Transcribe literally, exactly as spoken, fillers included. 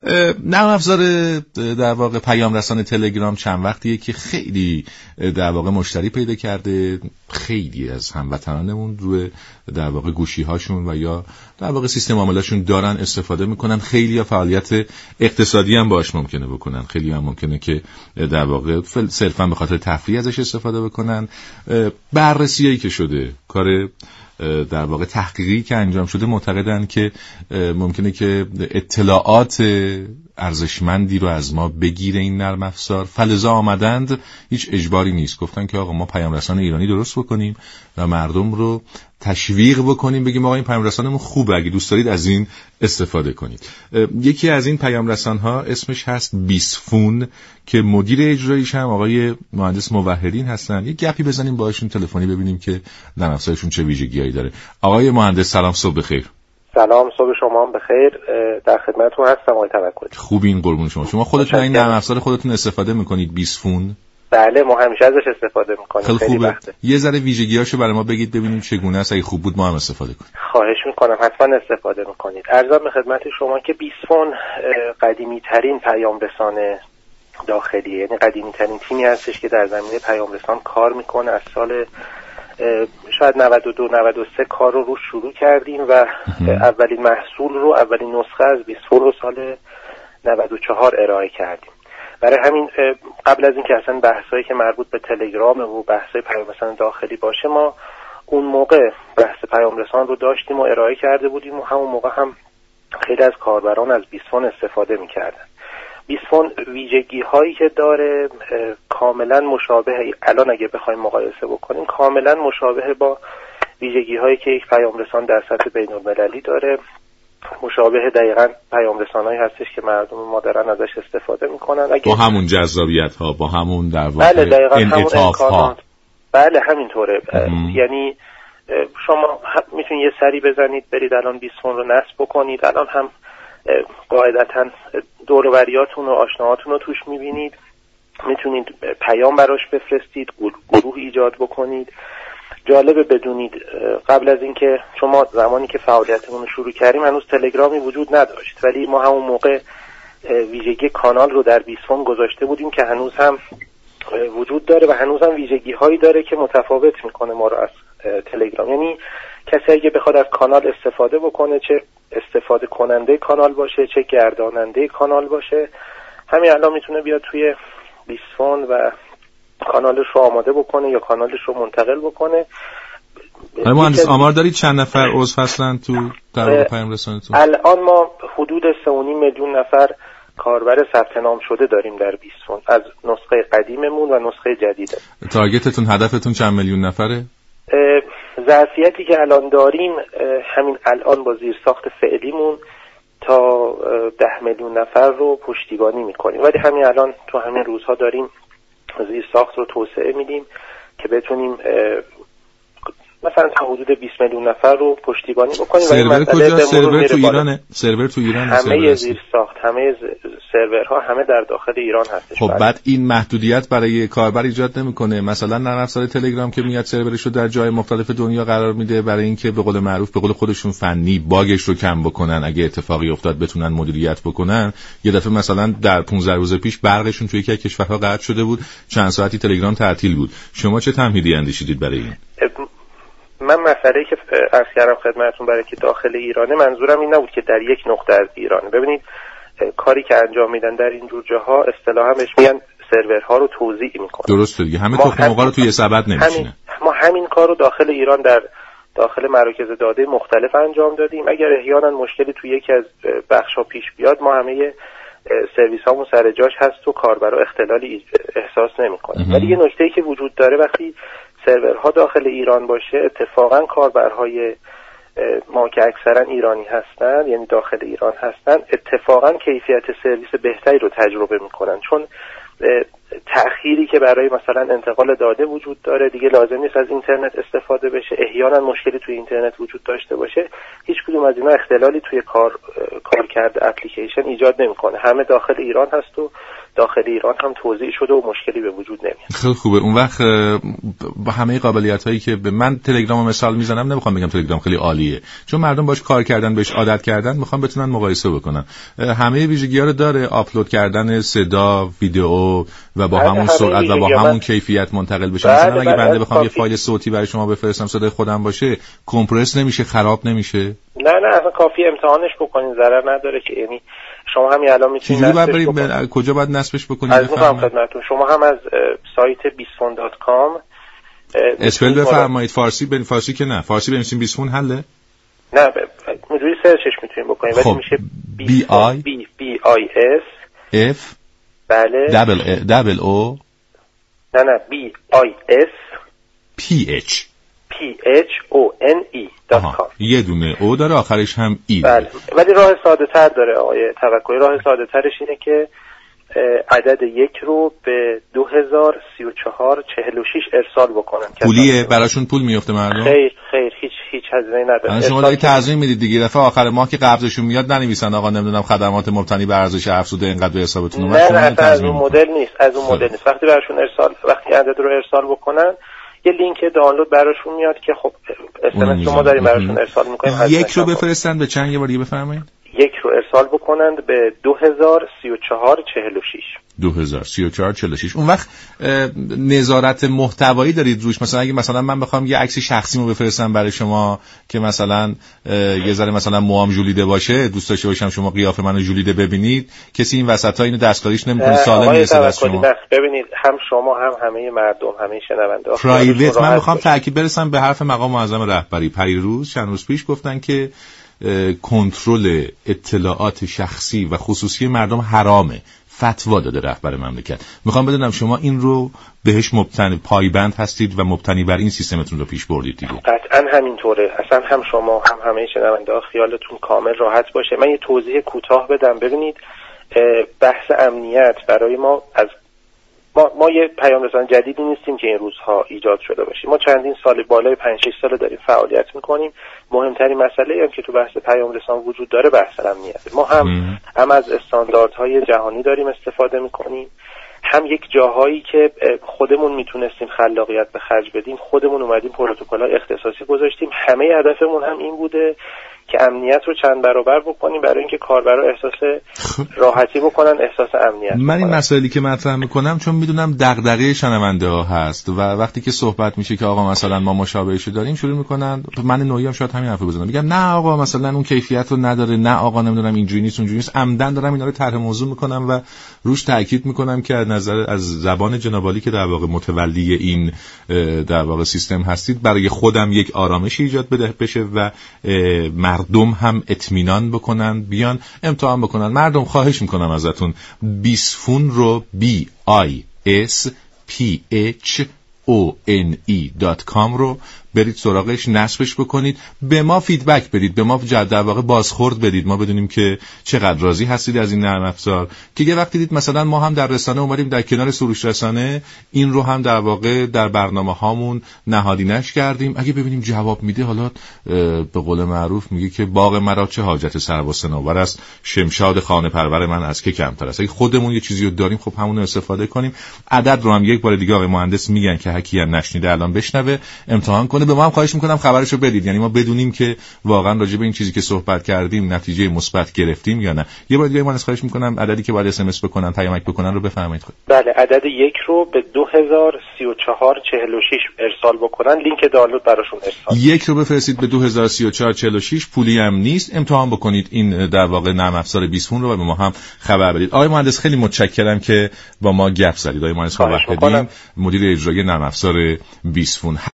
نرم افزار در واقع پیام رسان تلگرام چند وقتیه که خیلی در واقع مشتری پیدا کرده. خیلی از هموطنانمون روی در واقع گوشی هاشون و یا در واقع سیستم عاملاشون دارن استفاده میکنن. خیلی یا فعالیت اقتصادی هم باش ممکنه بکنن، خیلی هم ممکنه که در واقع صرفا به خاطر تفریح ازش استفاده بکنن. بررسیایی که شده، کار در واقع تحقیقی که انجام شده، معتقدن که ممکنه که اطلاعات ارزشمندی رو از ما بگیره این نرم افزار. فلزا آمدند، هیچ اجباری نیست. گفتن که آقا ما پیام رسان ایرانی درست بکنیم و مردم رو تشویق بکنیم، بگیم آقا این پیام رسانمون خوبه، اگه دوست دارید از این استفاده کنید. یکی از این پیام رسان ها اسمش هست بیسفون که مدیر اجراییش هم آقای مهندس موحدین هستن. یه گپی بزنیم باهاشون تلفنی ببینیم که نرم افزارشون چه ویژگی‌هایی داره. آقای مهندس سلام، صبح بخیر. سلام، صبح شما هم بخیر. در خدمتتون هستم آقای توکلی. خوبین، قربون شما. شما خودتون این نرم افزار خودتون استفاده میکنید بیسفون؟ بله، ما همیشه ازش استفاده میکنیم. خیلی خوبه. یه ذره ویژگی‌هاشو برای ما بگید ببینیم چگونه است، اگه خوب بود ما هم استفاده کنیم. خواهش میکنم، حتما استفاده میکنید. عرضم به خدمت شما که بیسفون قدیمی ترین پیام رسان داخلیه، یعنی قدیمی ترین تیمی هستش که در زمینه پیام رسان کار میکنه. از سال شاید نود و دو نود و سه کار رو روش شروع کردیم و اولین محصول رو، اولین نسخه از بیسفون رو سال نود و چهار ارائه کردیم. برای همین قبل از اینکه اصلا بحثایی که مربوط به تلگرام و بحثای پیام رسان داخلی باشه، ما اون موقع بحث پیام رسان رو داشتیم و ارائه کرده بودیم و همون موقع هم خیلی از کاربران از بیسفون استفاده می‌کردن. بیسفون ویژگی هایی که داره کاملا مشابه، الان اگه بخوایم مقایسه بکنیم، کاملا مشابه با ویژگی هایی که یک پیام رسان در سطح بین المللی داره. مشابه دقیقاً پیام رسانایی هستش که مردم ما دارن ازش استفاده میکنن. اگه با همون جذابیت ها، با همون در واقع بله دقیقاً انعطاف ها. بله همینطوره. یعنی شما میتونید یه سری بزنید برید الان بیسفون رو نصب بکنید. الان هم قاعدتاً دور و بریاتون و آشناهاتون رو توش میبینید. میتونید پیام براش بفرستید، گروه ایجاد بکنید. جالبه بدونید قبل از اینکه شما زمانی که فعالیتمون رو شروع کردیم هنوز تلگرامی وجود نداشت، ولی ما همون موقع ویژگی کانال رو در بیسفون گذاشته بودیم که هنوز هم وجود داره و هنوز هم ویژگی هایی داره که متفاوت میکنه ما رو از تلگرام. یعنی کسی اگه بخواد از کانال استفاده بکنه، چه استفاده کننده کانال باشه چه گرداننده کانال باشه، همین الان میتونه بیاد توی بیسفون و کانالش رو آماده بکنه یا کانالش رو منتقل بکنه. آقای مهندس آمار دارید چند نفر عضو هستن تو در واقع پیام رسانتون؟ الان ما حدود سه و نیم میلیون نفر کاربر ثبت نام شده داریم در بیسفون، از نسخه قدیممون و نسخه جدید. تارگتتون، هدفتون چند میلیون نفره؟ ظرفیتی که الان داریم همین الان با زیرساخت فعلیمون تا ده میلیون نفر رو پشتیبانی میکنیم، ولی همین الان تو همین روزها داریم زیرساخت رو توسعه میدیم که بتونیم مثلا تا حدود بیست میلیون نفر رو پشتیبانی بکنیم. سرور کجا؟ سرور تو ایرانه؟ سرور تو ایرانه؟ همه زیرساخت، همه سرورها همه در داخل ایران هستش. خب بعد این محدودیت برای کاربر ایجاد نمیکنه؟ مثلا نرم افزار تلگرام که میاد سرورش رو در جای مختلف دنیا قرار میده برای اینکه به قول معروف به قول خودشون فنی باگش رو کم بکنن، اگه اتفاقی افتاد بتونن مدیریت بکنن. یه دفعه مثلا در پانزده روز پیش برقشون توی یکی از کشورها قطع شده بود، چند ساعتی تلگرام تعطیل بود. شما چه تمهیدی اندیشیدید برای این؟ من مسئله‌ای که عرض کردم خدمتتون برای که داخل ایرانه، منظورم این نبود که در یک نقطه از ایرانه. ببینید کاری که انجام میدن در این جور جاها اصطلاحاً بهش میگن سرورها رو توزیع میکنن. درسته دیگه، همه تخم مرغا رو توی یه سبد نمیشینه. ما همین کار رو داخل ایران در داخل مراکز داده مختلف انجام دادیم. اگر احیانا مشکلی توی یکی از بخش‌ها پیش بیاد، ما همه سرویس‌هامون سر جاش هست و کاربرا اختلالی احساس نمی‌کنن. ولی یه نکته‌ای که وجود داره، وقتی سرورها داخل ایران باشه، اتفاقا کاربرهای ما که اکثرا ایرانی هستن، یعنی داخل ایران هستن، اتفاقا کیفیت سرویس بهتری رو تجربه میکنن، چون تأخیری که برای مثلا انتقال داده وجود داره دیگه لازم نیست از اینترنت استفاده بشه. احیانا مشکلی توی اینترنت وجود داشته باشه، هیچ کدوم از اینا اختلالی توی کار کارکرد اپلیکیشن ایجاد نمیکنه. همه داخل ایران هست و داخل ایران هم توزیع شده و مشکلی به وجود نمیاد. خیلی خوبه. اون وقت با همه قابلیت‌هایی که به من تلگرام مثال میزنم، نمیخوام بگم تلگرام خیلی عالیه، چون مردم باش کار کردن، بهش عادت کردن، میخوام بتونن مقایسه بکنن. همه ویژگی‌ها رو داره، آپلود کردن صدا، ویدیو و با همون سرعت و با همون کیفیت منتقل بشه. مثلا اگه بنده بخوام یه فایل صوتی برای شما بفرستم صدای خودم باشه، کمپرس نمیشه، خراب نمیشه؟ نه نه اصلا کافی امتحانش بکنین، ضرر نداره که. یعنی شما همین الان میتونید چجوری باید بریم، کجا باید نصبش بکنید؟ از میگم خدمتتون، شما هم از سایت بیسفون دات کام اسپل بفرمایید. فارسی بن فارسی که نه، فارسی بنویسیم بیسفون حله؟ نه اینجوری سرچش میتونید بکنید، ولی میشه بی آی بی بی آی اس اف بله دبل دبل او نه نه بی آی اس پی اچ پی اچ او ان ای دات کام. یه دونه او داره، آخرش هم ای. بله، ولی راه ساده تر داره آقای توکلی. راه ساده ترش اینه که عدد یک رو به دو هزار سی و چهار چهل و شش ارسال بکنن. پولیه براشون پول میفته مردم؟ خیر خیر هیچ هیچ هزینه‌ای نداره. شما دارید تعظیم میدید دیگه. دفعه آخر ماه که قبضشون میاد ننویسن آقا نمیدونم خدمات مبتنی بر ارزش افزوده اینقدر به حسابتون اومد. نه نه از اون مدل نیست، از اون مدل نیست. وقتی براشون ارسال وقتی عدد رو ارسال بکنن یه لینک دانلود براشون میاد که خب اس ام اس ما داریم براشون ارسال میکنیم. یک رو بفرستن به چند، یه بار دیگه بفرمایید. یک رو ارسال بکنند به دو هزار سی و چهار چهل و شش. دو هزار سی و چهار چهل و شش. اون وقت نظارت محتوایی دارید روش؟ مثلا اگه مثلا من بخوام یه عکس شخصیمو بفرستم برای شما که مثلا یه ذره مثلا موام ژولیده باشه، دوست داشته باشم شما قیافه منو ژولیده ببینید، کسی این وسطا اینو دستکاریش نمیکنه، سالم میرسه از شما؟ ببینید هم شما هم همه مردم، همه شنونده پرایوت. من میخوام تاکید برسم به حرف مقام معظم رهبری. پریروز چند روز پیش گفتن که کنترل اطلاعات شخصی و خصوصی مردم حرامه. فتوا داده رهبر مملکت. میخوام بدونم شما این رو بهش مبتنی پایبند هستید و مبتنی بر این سیستمتون رو پیش بردید دیگه؟ قطعا همینطوره. اصلا هم شما هم همه شنونده‌ها خیالتون کامل راحت باشه. من یه توضیح کوتاه بدم. ببینید بحث امنیت برای ما از ما ما یه پیام رسان جدیدی نیستیم که این روزها ایجاد شده باشیم. ما چندین سال، بالای پنج شش سال داریم فعالیت میکنیم. مهمترین مسئله هم که تو بحث پیام رسان وجود داره بحث امنیت. ما هم م. هم از استانداردهای جهانی داریم استفاده میکنیم، هم یک جاهایی که خودمون میتونستیم خلاقیت به خرج بدیم خودمون اومدیم پروتکل‌های اختصاصی گذاشتیم. همه هدفمون هم این بوده که امنیت رو چند برابر بکنیم برای اینکه کاربرا احساس راحتی بکنن، احساس امنیت من بکنن. این مسائلی که مطرح میکنم چون میدونم دغدغه شنونده ها هست و وقتی که صحبت میشه که آقا مثلا ما مشابهشو داریم، شروع میکنن، من نوعی هم شاید همین حرفو بزنم، میگم نه آقا مثلا اون کیفیت رو نداره، نه آقا نمیدونم اینجوری نیست اونجوری نیست. عمدن دارم اینا رو طرح موضوع میکنم و روش تاکید میکنم که از نظر از زبان جناب عالی که در واقع متولی این در واقع سیستم هستید، برای خودم یک آرامش ایجاد بده بشه و مردم هم اطمینان بکنن، بیان امتحان بکنن. مردم خواهش میکنم ازتون بیسفون رو بی آی اس پی اچ او ان ای دات کام رو برید سراغش، نصبش بکنید، به ما فیدبک بدید، به ما در واقع بازخورد بدید، ما بدونیم که چقدر راضی هستید از این نرم افزار. که یه وقتی دید مثلا ما هم در رسانه اومدیم در کنار سروش رسانه این رو هم در واقع در برنامه هامون نهادینش کردیم، اگه ببینیم جواب میده، حالا به قول معروف میگه که باغ مرا چه حاجت سرو و صنوبر است، شمشاد خانه پرور من از که کمتر است. اگه خودمون یه چیزی رو داریم خب همون رو استفاده کنیم. عدد رو هم یک بار دیگه آقای مهندس میگن که هکی هم نشنیده الان بشنوه، امتحان کنه. به ما هم خواهش میکنم خبرشو بدید، یعنی ما بدونیم که واقعا راجع به این چیزی که صحبت کردیم نتیجه مثبت گرفتیم یا نه. یه بار دیگه من خواهش میکنم عددی که باید اس ام اس بکنن، پیامک بکنن رو بفرمایید. خود بله، عدد یک رو به دو هزار سی و چهار چهل و شش ارسال بکنن، لینک دانلود براشون ارسال. یک رو بفرستید به دو هزار سی و چهار چهل و شش، پولی هم نیست. امتحان بکنید این در واقع نرم افزار بیسفون رو و به ما هم خبر بدید. آقای مهندس خیلی متشکرم که با ما گپ زدید. آقای مهندس وحیدی، مدیر اجرایی نرم افزار بیسفون.